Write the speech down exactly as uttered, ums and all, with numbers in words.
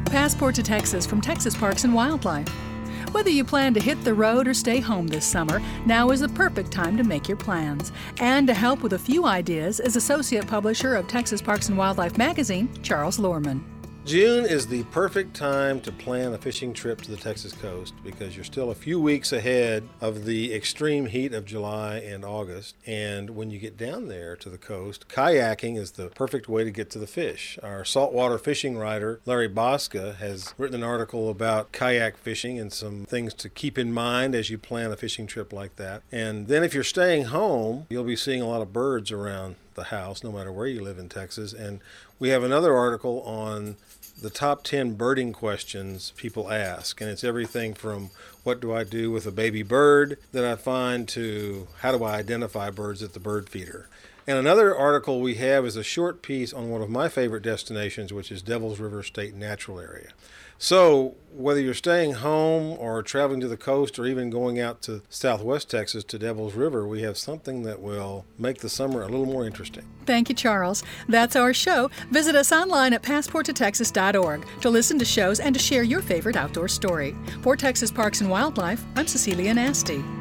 Passport to Texas from Texas Parks and Wildlife. Whether you plan to hit the road or stay home this summer, now is the perfect time to make your plans. And to help with a few ideas is Associate Publisher of Texas Parks and Wildlife magazine, Charles Lorman. June is the perfect time to plan a fishing trip to the Texas coast because you're still a few weeks ahead of the extreme heat of July and August. And when you get down there to the coast, kayaking is the perfect way to get to the fish. Our saltwater fishing writer, Larry Bosca, has written an article about kayak fishing and some things to keep in mind as you plan a fishing trip like that. And then if you're staying home, you'll be seeing a lot of birds around the house, no matter where you live in Texas. And we have another article on the top ten birding questions people ask. And it's everything from what do I do with a baby bird that I find to how do I identify birds at the bird feeder. And another article we have is a short piece on one of my favorite destinations, which is Devils River State Natural Area. So whether you're staying home or traveling to the coast or even going out to Southwest Texas to Devils River, we have something that will make the summer a little more interesting. Thank you, Charles. That's our show. Visit us online at passport to texas dot org to listen to shows and to share your favorite outdoor story. For Texas Parks and Wildlife, I'm Cecilia Nasty.